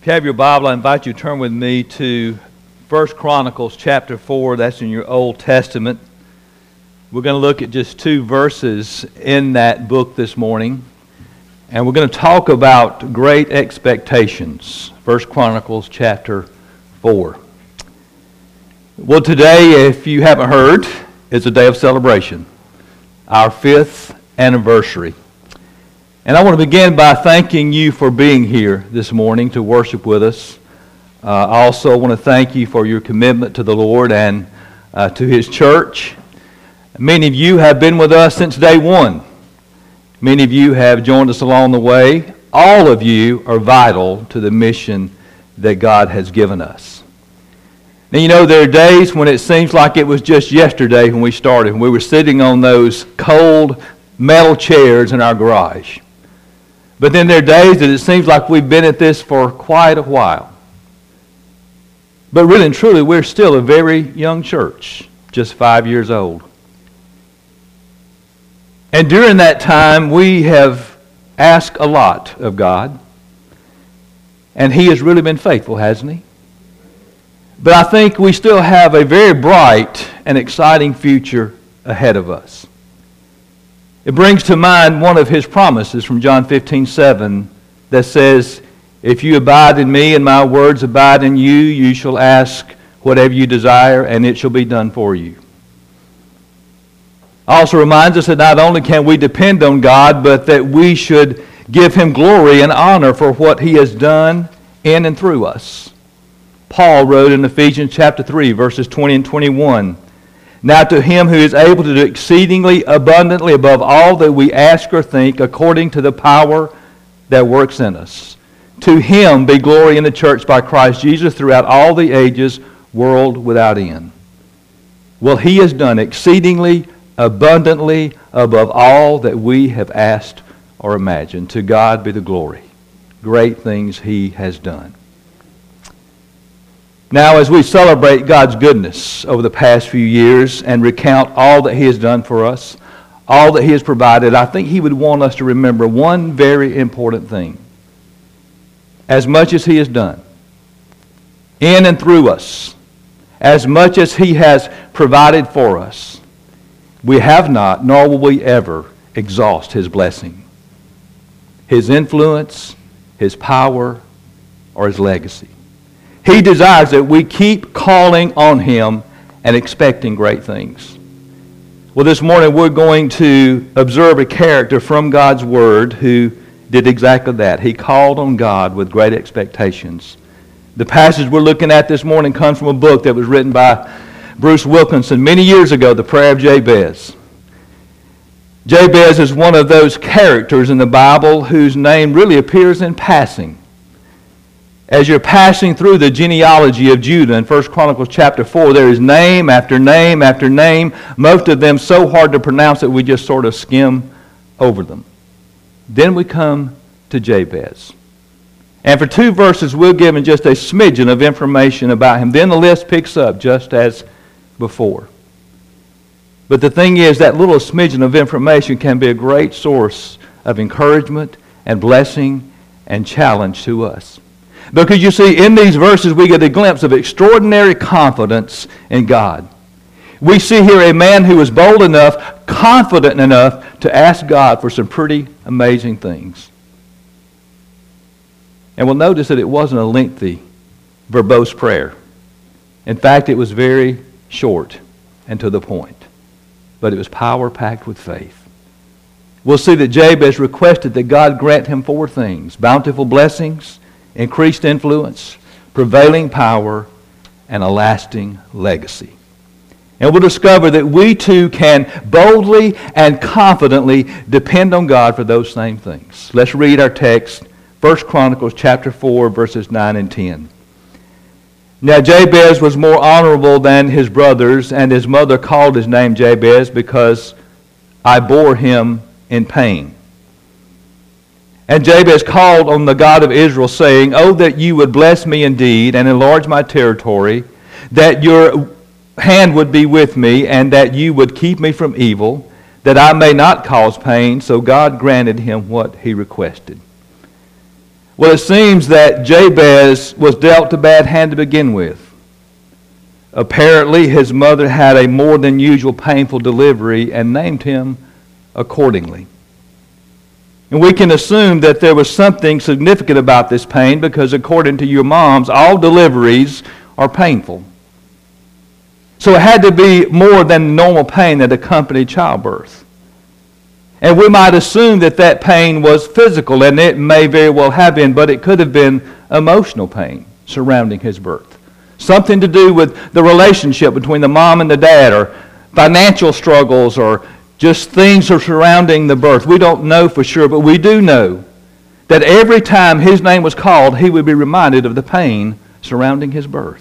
If you have your Bible, I invite you to turn with me to 1 Chronicles chapter 4. That's in your Old Testament. We're going to look at just two verses in that book this morning. And we're going to talk about great expectations. 1 Chronicles chapter 4. Well, today, if you haven't heard, is a day of celebration. Our 5th anniversary. And I want to begin by thanking you for being here this morning to worship with us. I also want to thank you for your commitment to the Lord and to His church. Many of you have been with us since day one. Many of you have joined us along the way. All of you are vital to the mission that God has given us. Now, you know, there are days when it seems like it was just yesterday when we started. We were sitting on those cold metal chairs in our garage. But then there are days that it seems like we've been at this for quite a while. But really and truly, we're still a very young church, just 5 years old. And during that time, we have asked a lot of God. And He has really been faithful, hasn't He? But I think we still have a very bright and exciting future ahead of us. It brings to mind one of His promises from John 15:7 that says, "If you abide in me and my words abide in you, you shall ask whatever you desire, and it shall be done for you." Also reminds us that not only can we depend on God, but that we should give Him glory and honor for what He has done in and through us. Paul wrote in Ephesians chapter 3, verses 20 and 21, "Now to Him who is able to do exceedingly abundantly above all that we ask or think, according to the power that works in us. To Him be glory in the church by Christ Jesus throughout all the ages, world without end." Well, He has done exceedingly abundantly above all that we have asked or imagined. To God be the glory. Great things He has done. Now, as we celebrate God's goodness over the past few years and recount all that He has done for us, all that He has provided, I think He would want us to remember one very important thing. As much as He has done, in and through us, as much as He has provided for us, we have not, nor will we ever, exhaust His blessing, His influence, His power, or His legacy. He desires that we keep calling on Him and expecting great things. Well, this morning we're going to observe a character from God's Word who did exactly that. He called on God with great expectations. The passage we're looking at this morning comes from a book that was written by Bruce Wilkinson many years ago, The Prayer of Jabez. Jabez is one of those characters in the Bible whose name really appears in passing. As you're passing through the genealogy of Judah in 1 Chronicles chapter 4, there is name after name after name, most of them so hard to pronounce that we just sort of skim over them. Then we come to Jabez. And for 2 verses, we're given just a smidgen of information about him. Then the list picks up just as before. But the thing is, that little smidgen of information can be a great source of encouragement and blessing and challenge to us. Because you see, in these verses we get a glimpse of extraordinary confidence in God. We see here a man who was bold enough, confident enough to ask God for some pretty amazing things. And we'll notice that it wasn't a lengthy, verbose prayer. In fact, it was very short and to the point. But it was power-packed with faith. We'll see that Jabez requested that God grant him 4 things: bountiful blessings, increased influence, prevailing power, and a lasting legacy. And we'll discover that we too can boldly and confidently depend on God for those same things. Let's read our text, 1 Chronicles chapter 4, verses 9 and 10. "Now Jabez was more honorable than his brothers, and his mother called his name Jabez because I bore him in pain. And Jabez called on the God of Israel, saying, Oh, that you would bless me indeed and enlarge my territory, that your hand would be with me, and that you would keep me from evil, that I may not cause pain. So God granted him what he requested. Well, it seems that Jabez was dealt a bad hand to begin with. Apparently, his mother had a more than usual painful delivery and named him accordingly. And we can assume that there was something significant about this pain because according to your moms, all deliveries are painful. So it had to be more than normal pain that accompanied childbirth. And we might assume that that pain was physical, and it may very well have been, but it could have been emotional pain surrounding his birth. Something to do with the relationship between the mom and the dad, or financial struggles, or just things surrounding the birth. We don't know for sure, but we do know that every time his name was called, he would be reminded of the pain surrounding his birth.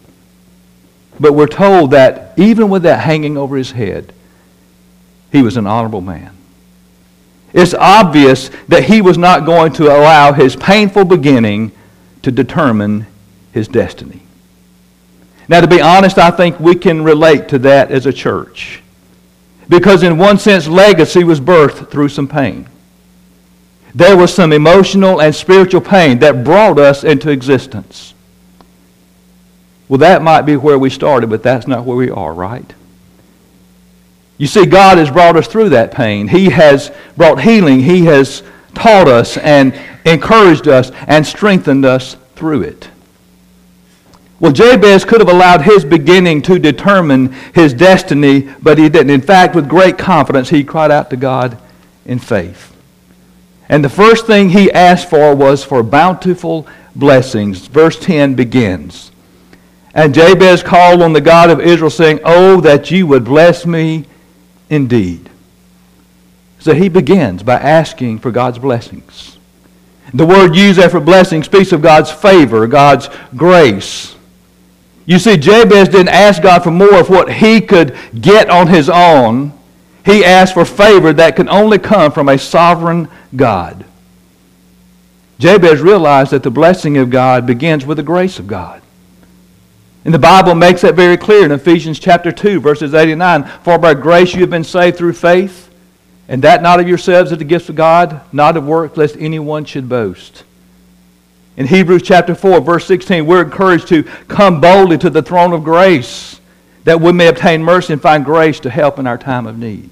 But we're told that even with that hanging over his head, he was an honorable man. It's obvious that he was not going to allow his painful beginning to determine his destiny. Now, to be honest, I think we can relate to that as a church. Because in one sense, legacy was birthed through some pain. There was some emotional and spiritual pain that brought us into existence. Well, that might be where we started, but that's not where we are, right? You see, God has brought us through that pain. He has brought healing. He has taught us and encouraged us and strengthened us through it. Well, Jabez could have allowed his beginning to determine his destiny, but he didn't. In fact, with great confidence, he cried out to God in faith. And the first thing he asked for was for bountiful blessings. Verse 10 begins. And Jabez called on the God of Israel, saying, "Oh, that you would bless me indeed." So he begins by asking for God's blessings. The word used there for blessing speaks of God's favor, God's grace. You see, Jabez didn't ask God for more of what he could get on his own. He asked for favor that could only come from a sovereign God. Jabez realized that the blessing of God begins with the grace of God. And the Bible makes that very clear in Ephesians chapter 2, verses 8 and 9. For by grace you have been saved through faith, and that not of yourselves is the gift of God, not of works, lest anyone should boast. In Hebrews chapter 4, verse 16, we're encouraged to come boldly to the throne of grace, that we may obtain mercy and find grace to help in our time of need.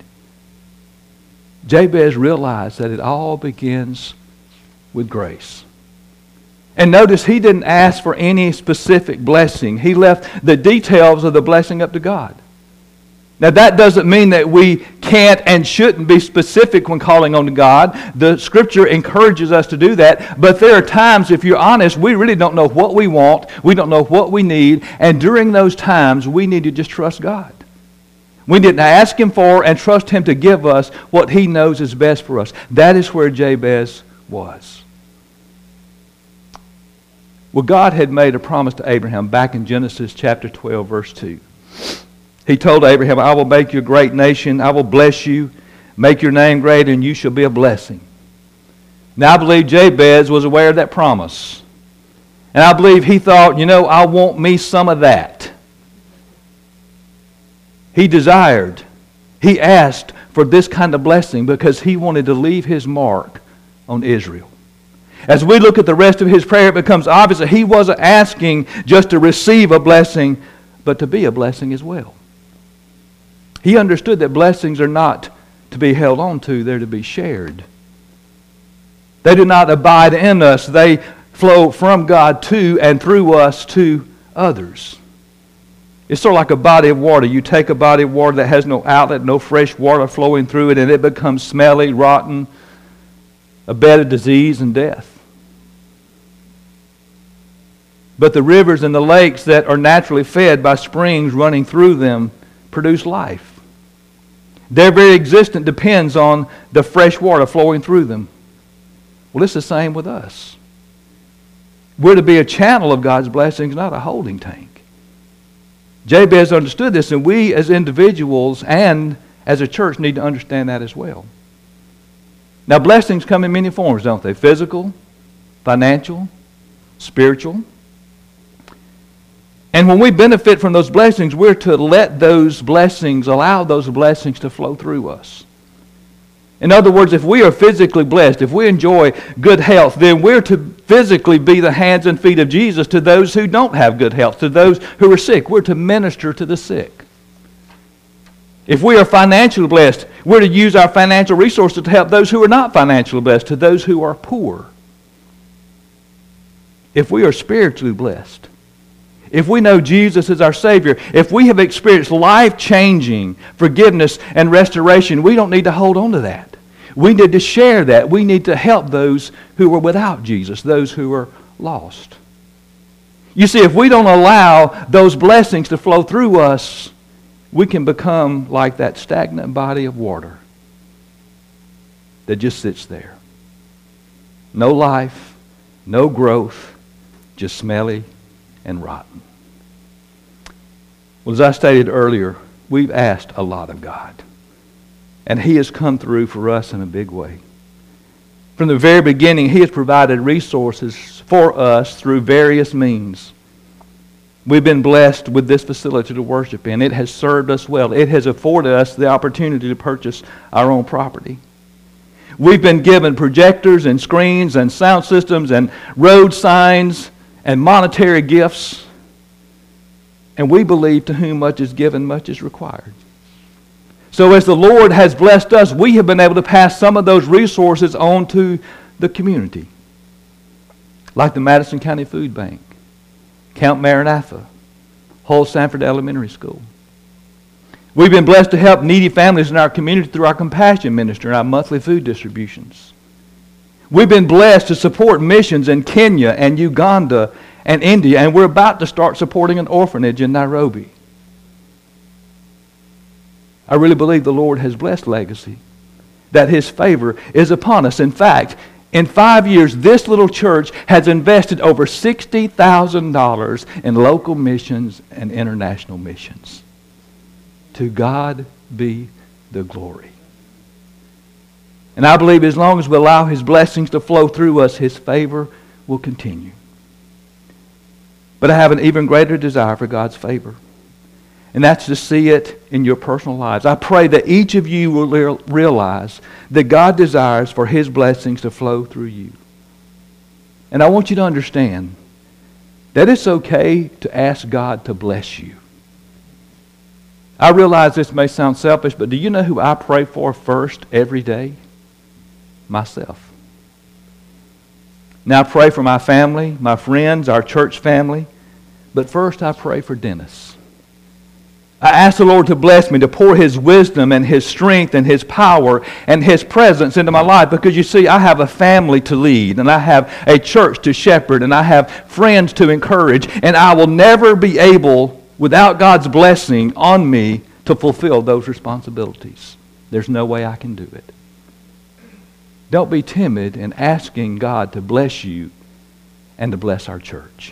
Jabez realized that it all begins with grace. And notice he didn't ask for any specific blessing. He left the details of the blessing up to God. Now that doesn't mean that we can't and shouldn't be specific when calling on God. The Scripture encourages us to do that. But there are times, if you're honest, we really don't know what we want. We don't know what we need. And during those times, we need to just trust God. We need to ask Him for and trust Him to give us what He knows is best for us. That is where Jabez was. Well, God had made a promise to Abraham back in Genesis chapter 12, verse 2. He told Abraham, "I will make you a great nation. I will bless you, make your name great, and you shall be a blessing." Now, I believe Jabez was aware of that promise. And I believe he thought, I want me some of that. He desired, he asked for this kind of blessing because he wanted to leave his mark on Israel. As we look at the rest of his prayer, it becomes obvious that he wasn't asking just to receive a blessing, but to be a blessing as well. He understood that blessings are not to be held on to, they're to be shared. They do not abide in us. They flow from God to and through us to others. It's sort of like a body of water. You take a body of water that has no outlet, no fresh water flowing through it, and it becomes smelly, rotten, a bed of disease and death. But the rivers and the lakes that are naturally fed by springs running through them produce life. Their very existence depends on the fresh water flowing through them. Well, it's the same with us. We're to be a channel of God's blessings, not a holding tank. Jabez understood this, and we as individuals and as a church need to understand that as well. Now, blessings come in many forms, don't they? Physical, financial, spiritual. And when we benefit from those blessings, we're to let those blessings, allow those blessings to flow through us. In other words, if we are physically blessed, if we enjoy good health, then we're to physically be the hands and feet of Jesus to those who don't have good health, to those who are sick. We're to minister to the sick. If we are financially blessed, we're to use our financial resources to help those who are not financially blessed, to those who are poor. If we are spiritually blessed, if we know Jesus is our Savior, if we have experienced life-changing forgiveness and restoration, we don't need to hold on to that. We need to share that. We need to help those who are without Jesus, those who are lost. You see, if we don't allow those blessings to flow through us, we can become like that stagnant body of water that just sits there. No life, no growth, just smelly and rotten. Well, as I stated earlier, we've asked a lot of God. And He has come through for us in a big way. From the very beginning, He has provided resources for us through various means. We've been blessed with this facility to worship in. It has served us well. It has afforded us the opportunity to purchase our own property. We've been given projectors and screens and sound systems and road signs and monetary gifts. And we believe to whom much is given, much is required. So as the Lord has blessed us, we have been able to pass some of those resources on to the community. Like the Madison County Food Bank, Camp Maranatha, Hull Sanford Elementary School. We've been blessed to help needy families in our community through our compassion ministry and our monthly food distributions. We've been blessed to support missions in Kenya and Uganda and India, and we're about to start supporting an orphanage in Nairobi. I really believe the Lord has blessed Legacy, that His favor is upon us. In fact, in 5 years, this little church has invested over $60,000 in local missions and international missions. To God be the glory. And I believe as long as we allow His blessings to flow through us, His favor will continue. But I have an even greater desire for God's favor. And that's to see it in your personal lives. I pray that each of you will realize that God desires for His blessings to flow through you. And I want you to understand that it's okay to ask God to bless you. I realize this may sound selfish, but do you know who I pray for first every day? Myself. Now I pray for my family, my friends, our church family, but first I pray for Dennis. I ask the Lord to bless me, to pour His wisdom and His strength and His power and His presence into my life, because you see, I have a family to lead, and I have a church to shepherd, and I have friends to encourage, and I will never be able, without God's blessing on me, to fulfill those responsibilities. There's no way I can do it. Don't be timid in asking God to bless you and to bless our church.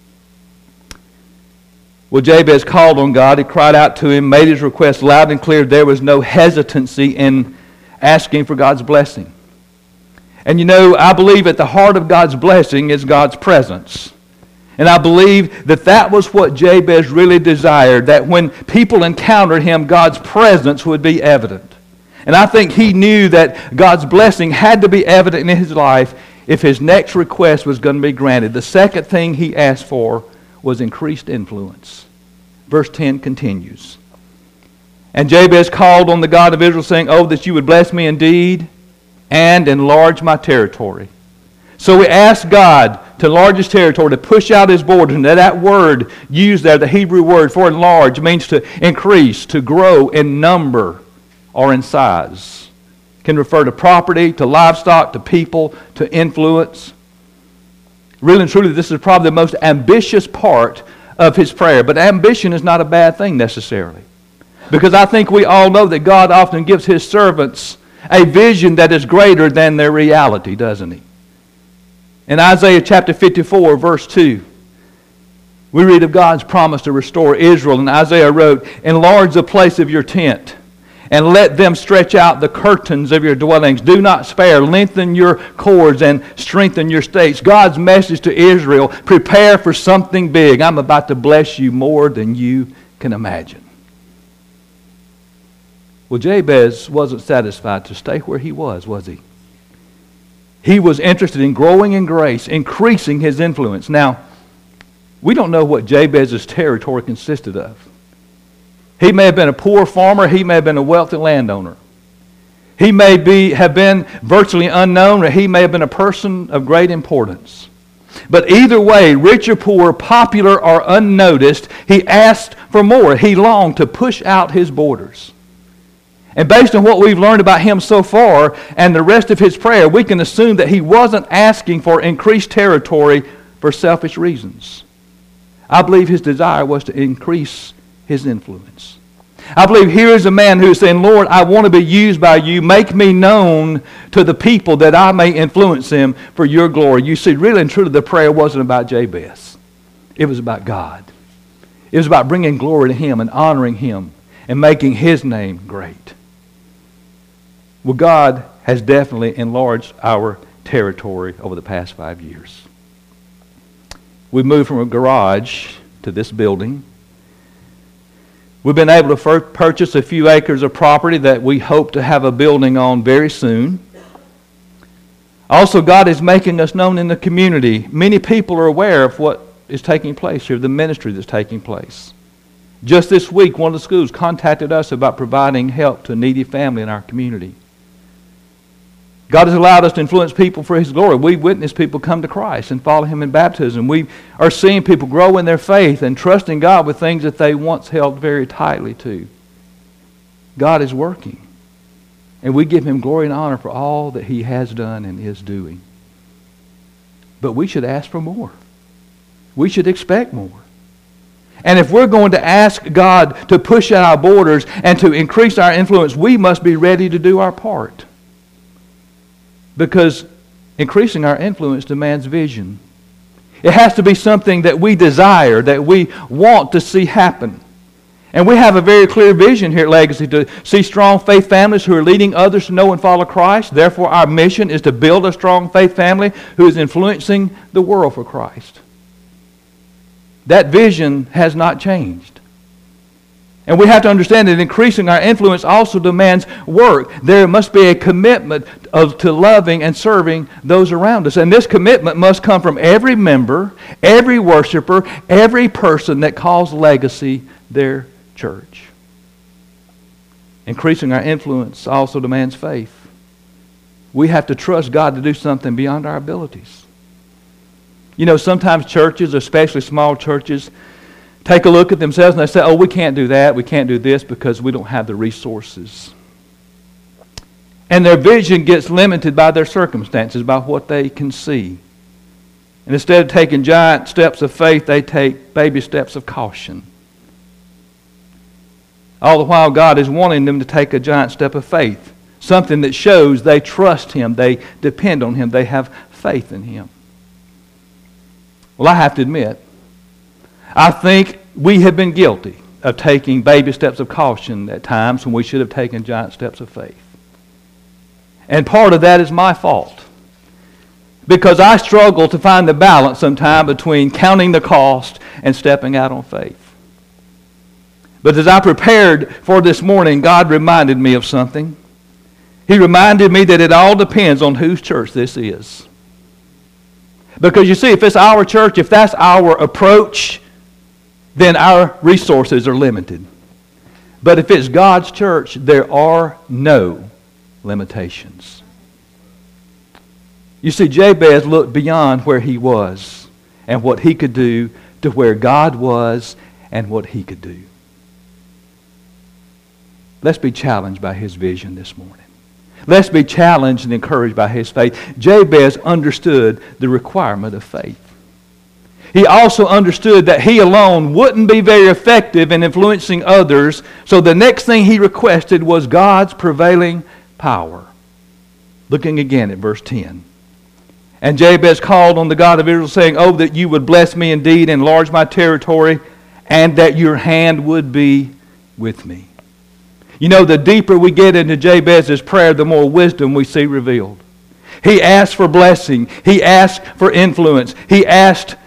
Well, Jabez called on God. He cried out to Him, made his request loud and clear. There was no hesitancy in asking for God's blessing. And you know, I believe at the heart of God's blessing is God's presence. And I believe that that was what Jabez really desired, that when people encountered him, God's presence would be evident. And I think he knew that God's blessing had to be evident in his life if his next request was going to be granted. The second thing he asked for was increased influence. Verse 10 continues. And Jabez called on the God of Israel, saying, "Oh, that you would bless me indeed and enlarge my territory." So we asked God to enlarge His territory, to push out His borders. And that word used there, the Hebrew word for enlarge, means to increase, to grow in number or in size. It can refer to property, to livestock, to people, to influence. Really and truly, this is probably the most ambitious part of his prayer. But ambition is not a bad thing necessarily. Because I think we all know that God often gives His servants a vision that is greater than their reality, doesn't He? In Isaiah chapter 54, verse 2, we read of God's promise to restore Israel. And Isaiah wrote, "Enlarge the place of your tent, and let them stretch out the curtains of your dwellings. Do not spare. Lengthen your cords and strengthen your stakes." God's message to Israel: prepare for something big. I'm about to bless you more than you can imagine. Well, Jabez wasn't satisfied to stay where he was he? He was interested in growing in grace, increasing his influence. Now, we don't know what Jabez's territory consisted of. He may have been a poor farmer. He may have been a wealthy landowner. He may have been virtually unknown, or he may have been a person of great importance. But either way, rich or poor, popular or unnoticed, he asked for more. He longed to push out his borders. And based on what we've learned about him so far and the rest of his prayer, we can assume that he wasn't asking for increased territory for selfish reasons. I believe his desire was to increase his influence. I believe here is a man who is saying, Lord, I want to be used by you. Make me known to the people that I may influence them for your glory. You see, really and truly, the prayer wasn't about Jabez. It was about God. It was about bringing glory to him and honoring him and making his name great. Well, God has definitely enlarged our territory over the past 5 years. We moved from a garage to this building. We've been able to purchase a few acres of property that we hope to have a building on very soon. Also, God is making us known in the community. Many people are aware of what is taking place here, the ministry that's taking place. Just this week, one of the schools contacted us about providing help to a needy family in our community. God has allowed us to influence people for His glory. We've witnessed people come to Christ and follow Him in baptism. We are seeing people grow in their faith and trusting God with things that they once held very tightly to. God is working. And we give Him glory and honor for all that He has done and is doing. But we should ask for more. We should expect more. And if we're going to ask God to push out our borders and to increase our influence, we must be ready to do our part. Because increasing our influence demands vision. It has to be something that we desire, that we want to see happen. And we have a very clear vision here at Legacy to see strong faith families who are leading others to know and follow Christ. Therefore, our mission is to build a strong faith family who is influencing the world for Christ. That vision has not changed. And we have to understand that increasing our influence also demands work. There must be a commitment to loving and serving those around us. And this commitment must come from every member, every worshiper, every person that calls Legacy their church. Increasing our influence also demands faith. We have to trust God to do something beyond our abilities. You know, sometimes churches, especially small churches, take a look at themselves and they say, oh, we can't do that, we can't do this because we don't have the resources. And their vision gets limited by their circumstances, by what they can see. And instead of taking giant steps of faith, they take baby steps of caution. All the while, God is wanting them to take a giant step of faith, something that shows they trust Him, they depend on Him, they have faith in Him. Well, I have to admit, I think we have been guilty of taking baby steps of caution at times when we should have taken giant steps of faith. And part of that is my fault. Because I struggle to find the balance sometimes between counting the cost and stepping out on faith. But as I prepared for this morning, God reminded me of something. He reminded me that it all depends on whose church this is. Because you see, if it's our church, if that's our approach, then our resources are limited. But if it's God's church, there are no limitations. You see, Jabez looked beyond where he was and what he could do to where God was and what he could do. Let's be challenged by his vision this morning. Let's be challenged and encouraged by his faith. Jabez understood the requirement of faith. He also understood that he alone wouldn't be very effective in influencing others, so the next thing he requested was God's prevailing power. Looking again at verse 10. And Jabez called on the God of Israel, saying, oh, that you would bless me indeed, enlarge my territory, and that your hand would be with me. You know, the deeper we get into Jabez's prayer, the more wisdom we see revealed. He asked for blessing. He asked for influence. He asked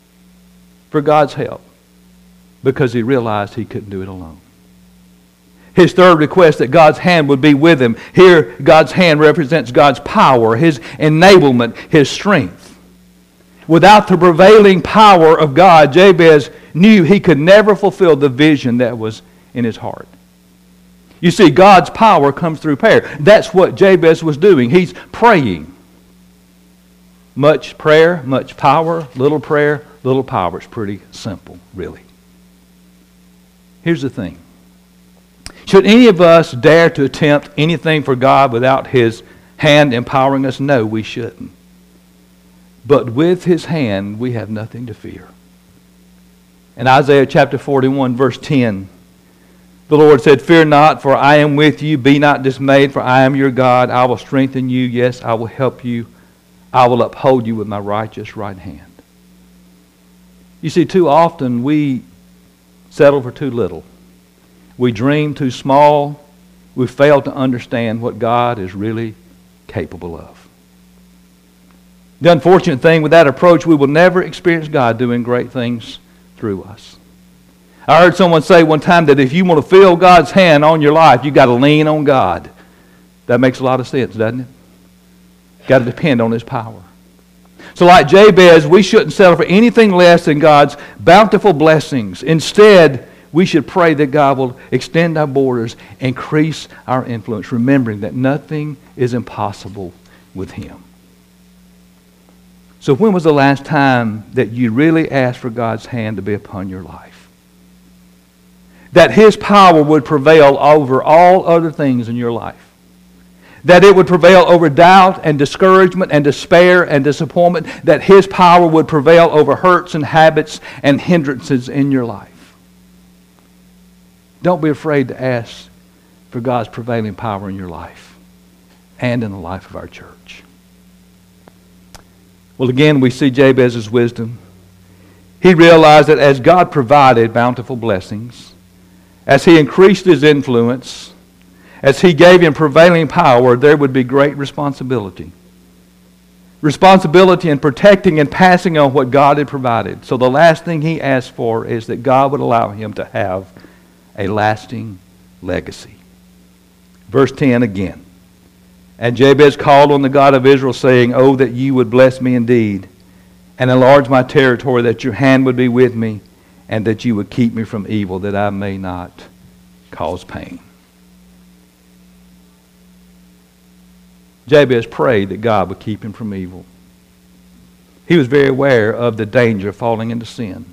for God's help because he realized he couldn't do it alone. His third request, that God's hand would be with him. Here, God's hand represents God's power, His enablement, His strength. Without the prevailing power of God, Jabez knew he could never fulfill the vision that was in his heart. You see, God's power comes through prayer. That's what Jabez was doing. He's praying. Much prayer, much power, little prayer, little power. It's pretty simple, really. Here's the thing. Should any of us dare to attempt anything for God without His hand empowering us? No, we shouldn't. But with His hand, we have nothing to fear. In Isaiah chapter 41, verse 10, the Lord said, "Fear not, for I am with you. Be not dismayed, for I am your God. I will strengthen you. Yes, I will help you. I will uphold you with my righteous right hand." You see, too often we settle for too little. We dream too small. We fail to understand what God is really capable of. The unfortunate thing with that approach, we will never experience God doing great things through us. I heard someone say one time that if you want to feel God's hand on your life, you've got to lean on God. That makes a lot of sense, doesn't it? Got to depend on His power. So like Jabez, we shouldn't settle for anything less than God's bountiful blessings. Instead, we should pray that God will extend our borders, increase our influence, remembering that nothing is impossible with Him. So when was the last time that you really asked for God's hand to be upon your life? That His power would prevail over all other things in your life. That it would prevail over doubt and discouragement and despair and disappointment. That His power would prevail over hurts and habits and hindrances in your life. Don't be afraid to ask for God's prevailing power in your life and in the life of our church. Well, again, we see Jabez's wisdom. He realized that as God provided bountiful blessings, as He increased his influence, as He gave him prevailing power, there would be great responsibility. Responsibility in protecting and passing on what God had provided. So the last thing he asked for is that God would allow him to have a lasting legacy. Verse 10 again. "And Jabez called on the God of Israel, saying, Oh, that you would bless me indeed, and enlarge my territory, that your hand would be with me, and that you would keep me from evil, that I may not cause pain." Jabez prayed that God would keep him from evil. He was very aware of the danger of falling into sin.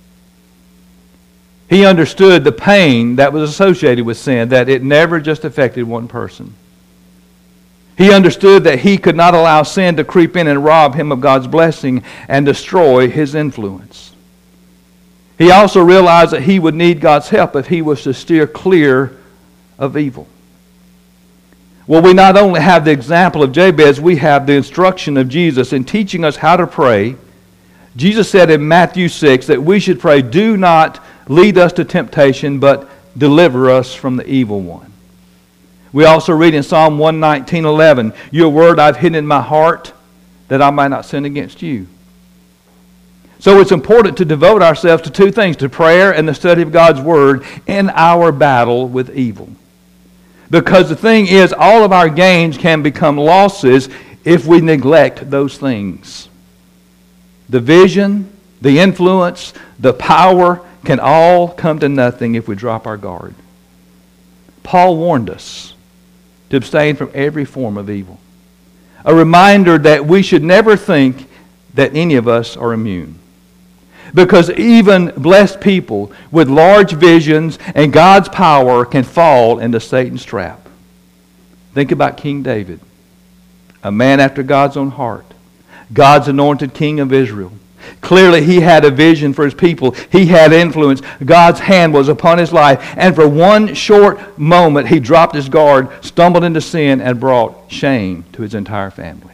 He understood the pain that was associated with sin, that it never just affected one person. He understood that he could not allow sin to creep in and rob him of God's blessing and destroy his influence. He also realized that he would need God's help if he was to steer clear of evil. Well, we not only have the example of Jabez, we have the instruction of Jesus in teaching us how to pray. Jesus said in Matthew 6 that we should pray, "Do not lead us to temptation, but deliver us from the evil one." We also read in Psalm 119:11, "Your word I've hidden in my heart, that I might not sin against you." So it's important to devote ourselves to two things, to prayer and the study of God's word in our battle with evil. Because the thing is, all of our gains can become losses if we neglect those things. The vision, the influence, the power can all come to nothing if we drop our guard. Paul warned us to abstain from every form of evil. A reminder that we should never think that any of us are immune. Because even blessed people with large visions and God's power can fall into Satan's trap. Think about King David, a man after God's own heart, God's anointed king of Israel. Clearly he had a vision for his people. He had influence. God's hand was upon his life. And for one short moment he dropped his guard, stumbled into sin, and brought shame to his entire family.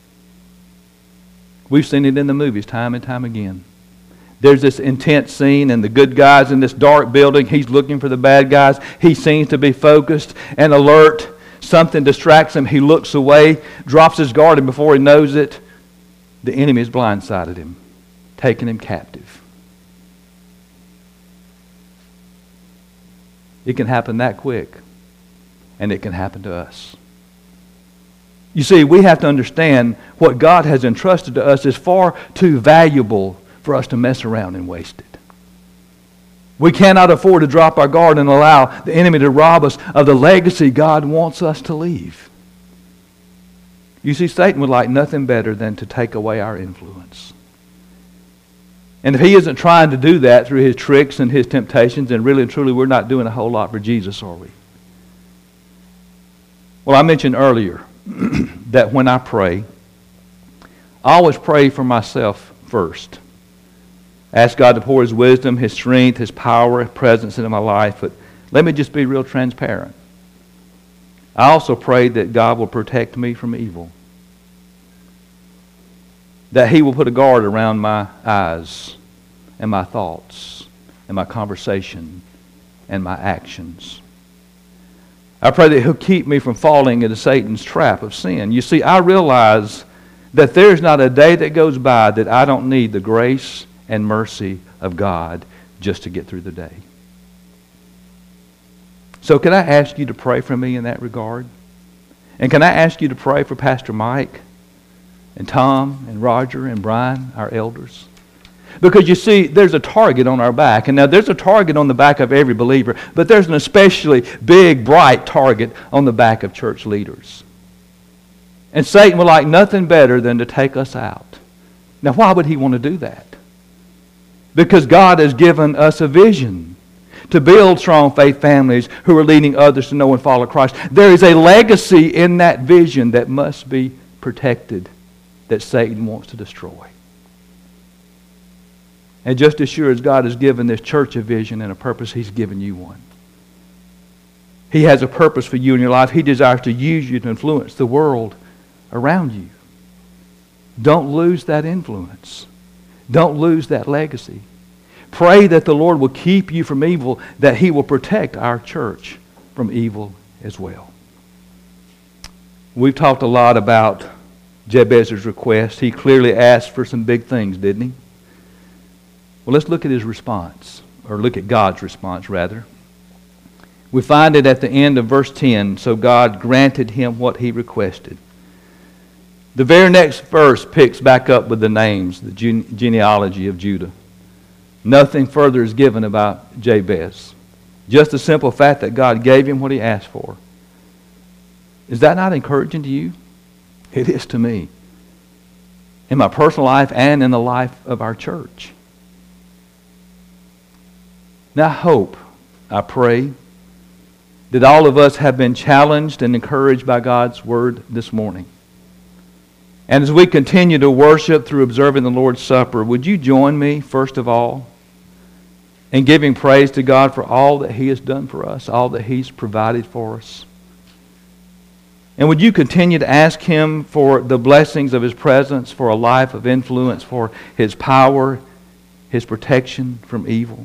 We've seen it in the movies time and time again. There's this intense scene, and the good guy's in this dark building. He's looking for the bad guys. He seems to be focused and alert. Something distracts him. He looks away, drops his guard, and before he knows it, the enemy has blindsided him, taken him captive. It can happen that quick. And it can happen to us. You see, we have to understand what God has entrusted to us is far too valuable for us to mess around and waste it. We cannot afford to drop our guard and allow the enemy to rob us of the legacy God wants us to leave. You see, Satan would like nothing better than to take away our influence. And if he isn't trying to do that through his tricks and his temptations, then really and truly we're not doing a whole lot for Jesus, are we? Well, I mentioned earlier that when I pray, I always pray for myself first. Ask God to pour His wisdom, His strength, His power, His presence into my life. But let me just be real transparent. I also pray that God will protect me from evil. That He will put a guard around my eyes and my thoughts and my conversation and my actions. I pray that He'll keep me from falling into Satan's trap of sin. You see, I realize that there's not a day that goes by that I don't need the grace and mercy of God just to get through the day. So can I ask you to pray for me in that regard? And can I ask you to pray for Pastor Mike and Tom and Roger and Brian, our elders? Because you see, there's a target on our back. And now there's a target on the back of every believer, but there's an especially big, bright target on the back of church leaders. And Satan would like nothing better than to take us out. Now why would he want to do that? Because God has given us a vision to build strong faith families who are leading others to know and follow Christ. There is a legacy in that vision that must be protected, that Satan wants to destroy. And just as sure as God has given this church a vision and a purpose, He's given you one. He has a purpose for you in your life. He desires to use you to influence the world around you. Don't lose that influence. Don't lose that legacy. Pray that the Lord will keep you from evil, that He will protect our church from evil as well. We've talked a lot about Jabez's request. He clearly asked for some big things, didn't he? Well, let's look at his response, or look at God's response, rather. We find it at the end of verse 10. So God granted him what he requested. The very next verse picks back up with the names, the genealogy of Judah. Nothing further is given about Jabez. Just the simple fact that God gave him what he asked for. Is that not encouraging to you? It is to me. In my personal life and in the life of our church. Now I pray, that all of us have been challenged and encouraged by God's Word this morning. And as we continue to worship through observing the Lord's Supper, would you join me, first of all, in giving praise to God for all that He has done for us, all that He's provided for us? And would you continue to ask Him for the blessings of His presence, for a life of influence, for His power, His protection from evil?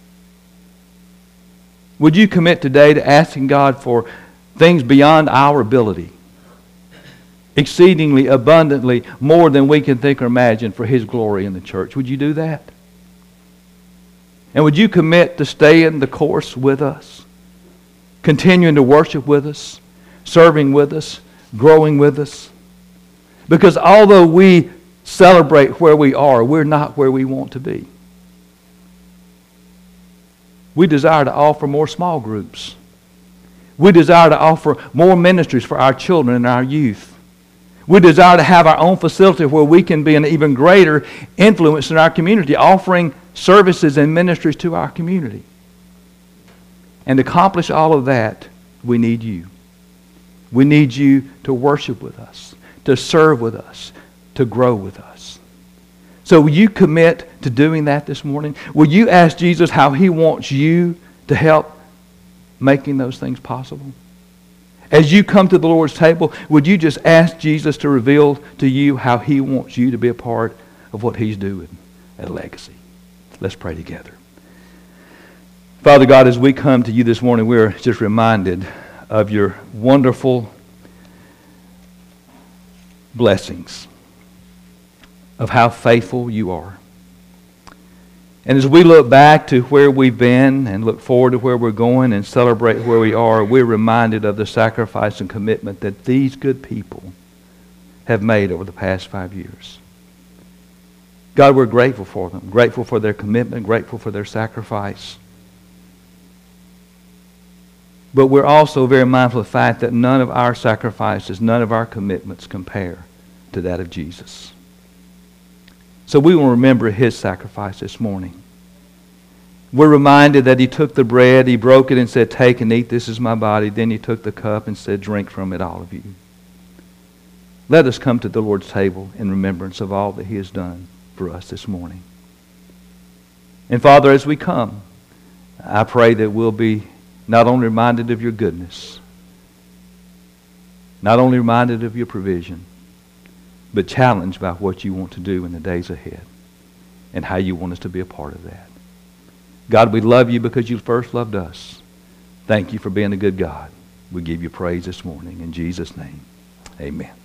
Would you commit today to asking God for things beyond our ability, exceedingly abundantly, more than we can think or imagine for His glory in the church? Would you do that? And would you commit to staying the course with us, continuing to worship with us, serving with us, growing with us? Because although we celebrate where we are, we're not where we want to be. We desire to offer more small groups. We desire to offer more ministries for our children and our youth. We desire to have our own facility where we can be an even greater influence in our community, offering services and ministries to our community. And to accomplish all of that, we need you. We need you to worship with us, to serve with us, to grow with us. So will you commit to doing that this morning? Will you ask Jesus how He wants you to help making those things possible? As you come to the Lord's table, would you just ask Jesus to reveal to you how He wants you to be a part of what He's doing at Legacy? Let's pray together. Father God, as we come to you this morning, we're just reminded of your wonderful blessings, of how faithful you are. And as we look back to where we've been and look forward to where we're going and celebrate where we are, we're reminded of the sacrifice and commitment that these good people have made over the past 5 years. God, we're grateful for them, grateful for their commitment, grateful for their sacrifice. But we're also very mindful of the fact that none of our sacrifices, none of our commitments compare to that of Jesus. So we will remember His sacrifice this morning. We're reminded that He took the bread, He broke it and said, "Take and eat, this is my body." Then He took the cup and said, "Drink from it, all of you." Let us come to the Lord's table in remembrance of all that He has done for us this morning. And Father, as we come, I pray that we'll be not only reminded of your goodness, not only reminded of your provision, but challenged by what you want to do in the days ahead and how you want us to be a part of that. God, we love you because you first loved us. Thank you for being a good God. We give you praise this morning. In Jesus' name, amen.